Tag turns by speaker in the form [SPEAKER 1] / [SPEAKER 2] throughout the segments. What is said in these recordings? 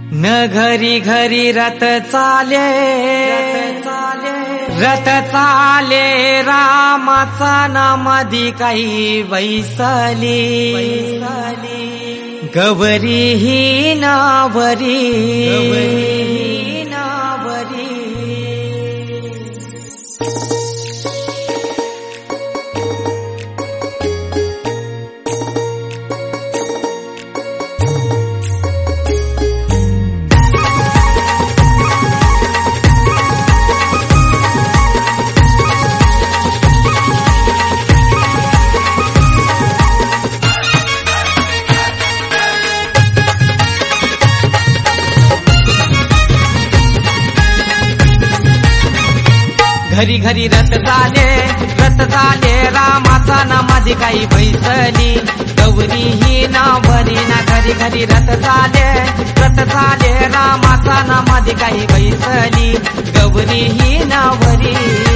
[SPEAKER 1] न घरी घरी रथ चाले रामाचा नामधी काही बैसली गवरी ही नावरी घरी घरी रथ चाले रामाचा नामधी काही बैसली गौरी ही नावरी ना घरी घरी रथ चाले रामाचा नामधी काही बैसली गौरी ही नावरी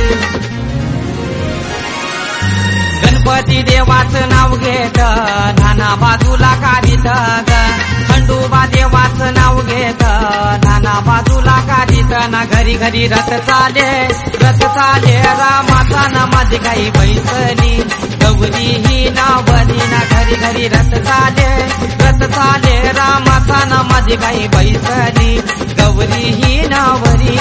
[SPEAKER 1] गणपती देवाचं नाव घेत नाना बाजूला काढीत ग खंडोबा देवाचं नाव घेत नाना बाजूला काढीत ना घरी घरी रथ चाले रामाचा नामधी काही बैसली गौरी ही नावरी ना घरी घरी रथ चाले रामाचा नामधी काही बैसली गौरी ही नावरी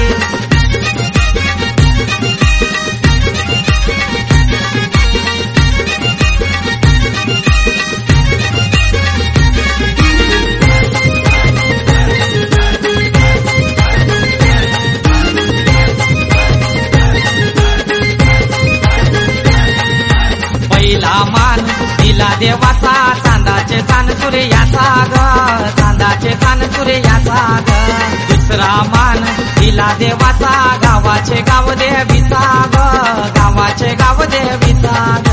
[SPEAKER 1] मान दिला देवाचा चांदाचे चांद सूर्याचा ग चांदाचे चांद सूर्याचा ग दुसरा मान दिला देवाचा गावाचे गाव देवीचा ग गावाचे गाव देवीचा ग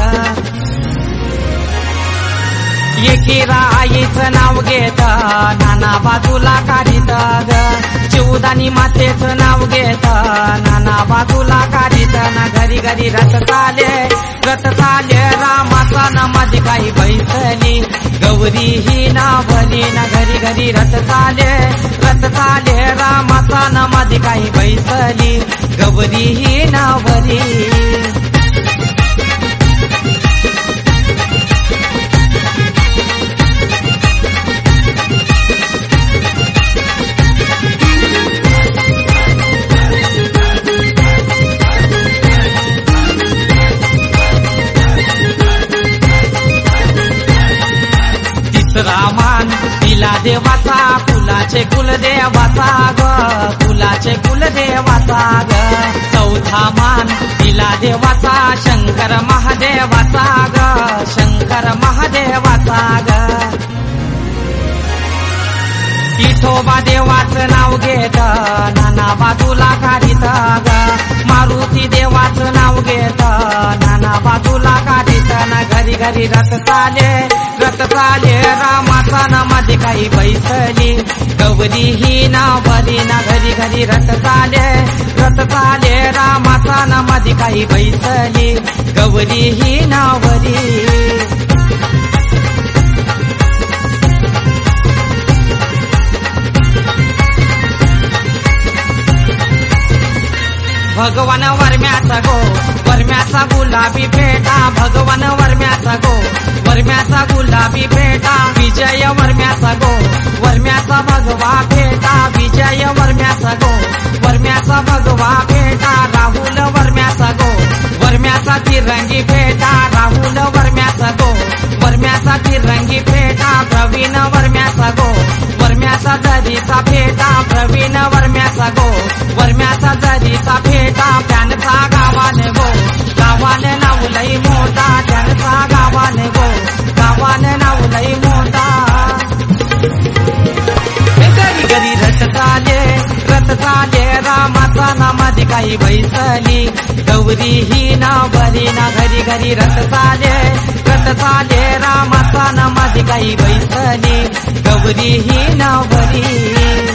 [SPEAKER 1] एकीरा आईचं नाव घेत नाना बाजूला काढीत ग चिवदानी मातेचं नाव घेत नाना बाजूला काढीत ना घरी घरी रथ चाले रामाचा नामधी काही बैसली गौरी ही नावरी ना घरी घरी रथ चाले रामाचा नामधी काही बैसली गौरी ही नावरी रामान दिला देवाचा कुलाचे कुलदेवाचा ग कुलाचे कुलदेवाचा ग चौथा मान दिला देवाचा शंकर महादेवाचा ग शंकर महादेवाचा ग विठोबा देवाचं नाव घेत नाना बाजूला काढीत ग मारुती देवाचं नाव घेत नाना बाजूला काढीत ना घरी घरी रथ चाले रामाचा नामधी काही बैसली गौरी ही नावरी ना घरी घरी रथ चाले रामाचा नामधी काही बैसली गौरी ही नावरी भगवान वर्म्याचा गुलाबी फेटा भगवान वर्म्याचा गुलाबी फेटा विजय वर्म्याचा भगवा फेटा विजय वर्म्याचा भगवा फेटा राहुल वर्म्याचा तिरंगी फेटा राहुल वर्म्याचा तिरंगी फेटा प्रवीण वर्म्याचा जरीचा फेटा प्रवीण वर्म्याचा जरीचा फेटा त्यांचा गावाने लावलई मोठा त्यांचा गावाने लावलई मोठा घरी घरी रथ चाले रामाचा नामधी काही बैसली गौरी ही नावरी ना घरी घरी रथ चाले रामाचा नामधी काही बैसली गौरी ही नावरी